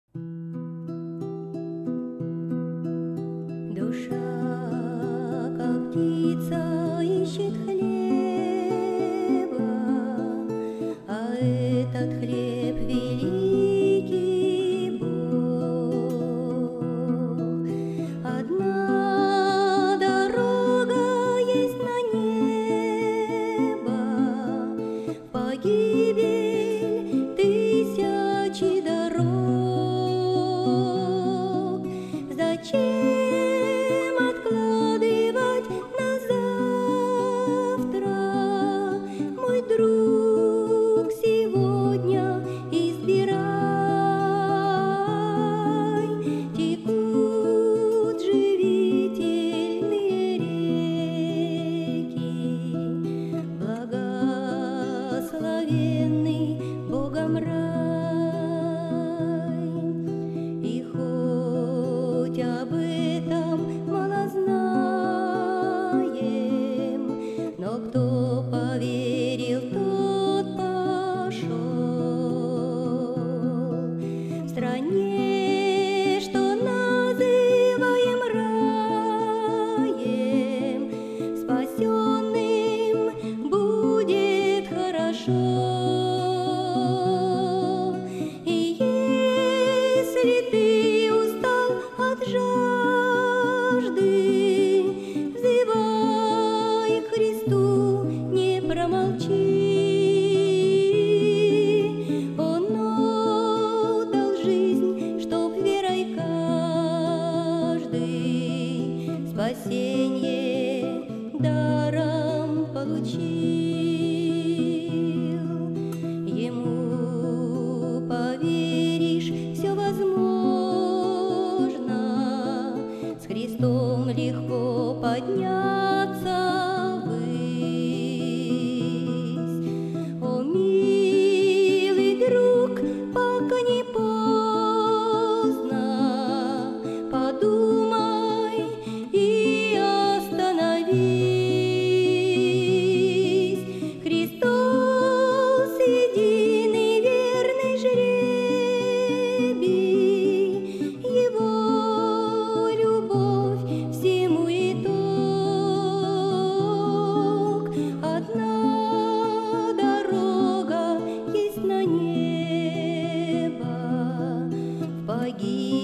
Душа, как птица, ищет хлеба, а этот хлеб великий Бог. Одна дорога есть на небо, погибель тысячи дорог. Зачем откладывать на завтра, мой друг, сегодня избирай. Текут живительные реки, благословенный Богом рай. И хоть об этом мало знаем, но кто поверил, тот пошел. В стране, что называем раем, спасенным будет хорошо. И если ты устал от жажды, взывай к Христу, не промолчи. Он отдал жизнь, чтоб верой каждый спасенье даром получил. Ему поверишь, все возможно, с Христом легко подняться ввысь. О, милый друг, пока не поздно, подумай и остановись. Христос единый верный жребий, Его любовь всему итог. Одна дорога есть на небо, в погибель